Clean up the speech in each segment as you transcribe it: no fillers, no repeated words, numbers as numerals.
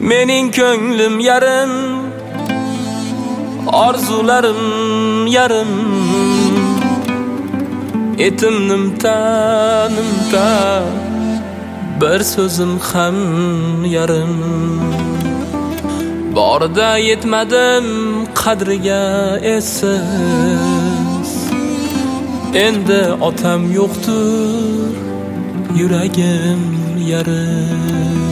Mening ko'nglim yarim, orzularim yarim. Etimnimta bir so'zim ham yarim. Borda yetmadim qadriga esiz. Endi otam yo'qdir, yuragim yarim.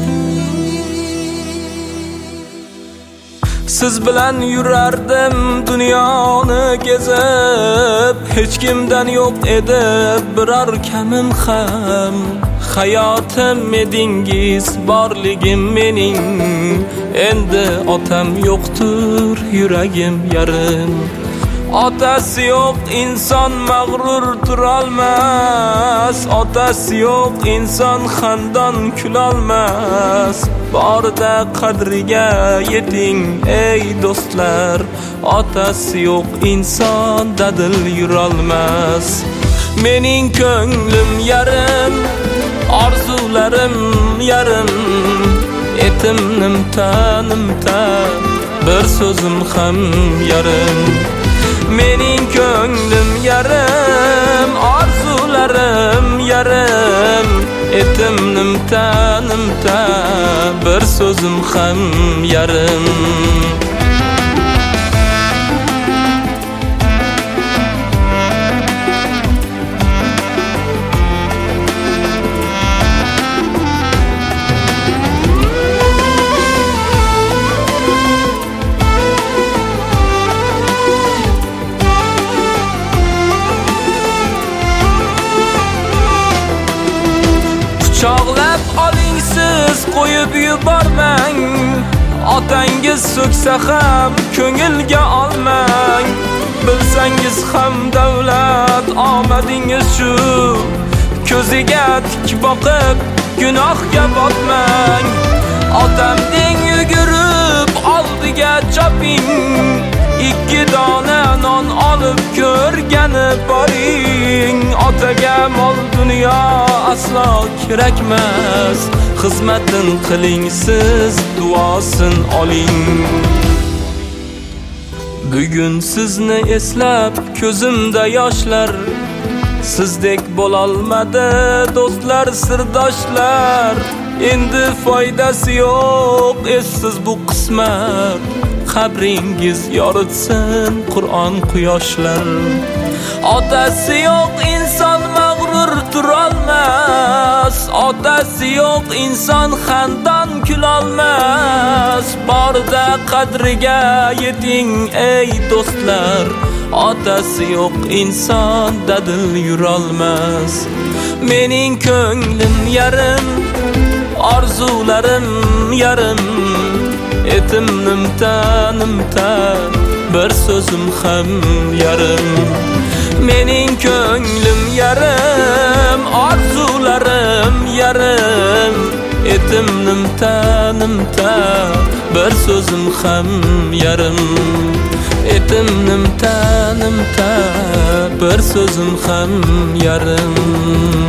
Siz bilan yurardim dunyoni kezib, hech kimdan yo'q edi biror kamim ham. Hayotim edingiz, borligim mening. Endi otam yo'qdir, yuragim yarim. Otasi yo'q inson mag'rur turolmas. Otasi yo'q inson xandon kulolmas. Borda qadriga yeting ey do'stlar. Otasi yo'q inson dadil yurolmas. Mening ko'nglim yarim, orzularim yarim. Etimnimta bir so'zim ham yarim. Mening ko'nglim yarim, orzularim yarim. Etimnimta bir so'zim ham yarim. Quchoqlab oling siz, qo'yib yubormang. Otangiz so'ksa ham ko'ngilga olmang. Bilsangiz ham davlat omadingiz shu. Ko'ziga tik boqib gunohga botmang. Otamning yugurib oldiga choping. 2 dona non olib ko'rgani boring. Otaga mol dunyo aslo kerakmas. Xizmatin qiling siz, duosin oling. Bugun sizni eslab ko'zimda yoshlar. Sizdek bo'lolmadi do'stlar, sirdoshlar. Endi foydasi yo'q, essiz bu qismat. Qabringiz yoritsin Qur'on quyoshlar. Otasi yo'q inson mag'rur turolmas. Otasi yo'q inson xandon kulolmas. Borda qadriga yeting ey do'stlar. Otasi yo'q inson dadil yurolmas. Mening ko'nglim yarim, orzularim yarim. Etimnimta bir so'zim ham yarim. Mening ko'nglim yarim, orzularim yarim. Etimnimta bir so'zim ham yarim. Etimnimta bir so'zim ham yarim.